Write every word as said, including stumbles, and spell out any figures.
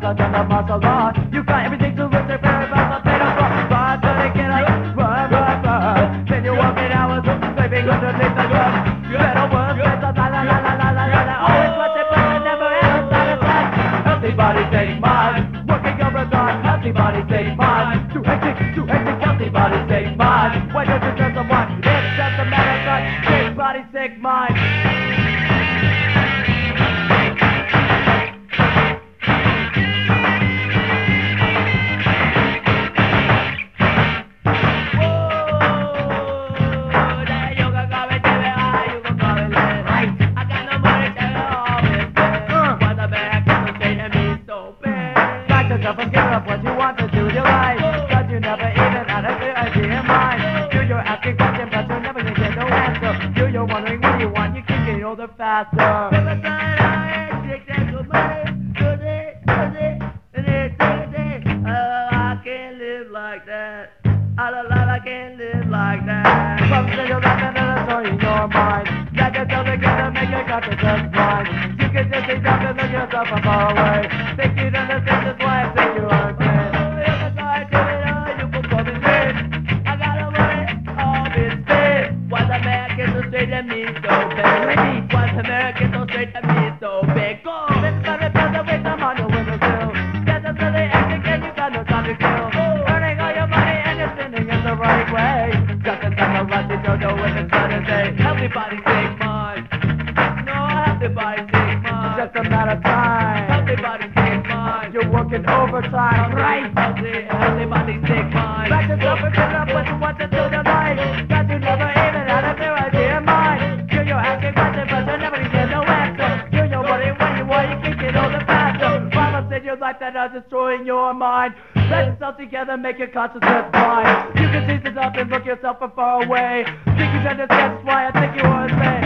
I've done the martial art. You got everything to lose, they're very much a better run. Run, so they get up, run, run, run. Then you walk in hours, sleeping underneath the ground. You better work, better, la la la la la la la la. Always watch it, but never ever satisfied. Healthy body, take mine. Working overtime, healthy body, take mine. Too hectic, too hectic, healthy body, take mine. Why don't you turn someone? It's just a matter of time. Take body, take mine. Give up what you want to do your life, cause you never even had a clear idea in mind. You you're asking questions but you never can get no answer. You you're wondering what you want, you can get older faster. I can't live like that. I don't live, I can't live like that. Some say you're laughing and a story in your mind. That you tell together, make your consciousness blind. You can just sit down and look yourself from far away. Think you'd understand this why I think you are dead. I gotta worry, all this bit. Why's Americans so straight at me so big? Why's Americans so straight at me so big? Go! This is gonna tell the way I'm on your windowsill. That's just really acting and you got no time to kill. Earning all your money and you're spending it the right way. Just in time to rush, you don't know when it's gonna say. Healthy body, take mine. No, healthy body, take mine. Just a matter of time. Healthy body, take mine. You're working overtime, right? Healthy, healthy body, take mine. Back yourself and fill up what you want to do tonight. That you never even had a clear idea in mind. You're your asking questions, but you never get no answer. You're your worry when you want, you can get older faster. Problems in your life that are destroying your mind. Let yourself together, make your consciousness blind. You can see this up and look yourself from far away. Think you understand why I think you are insane.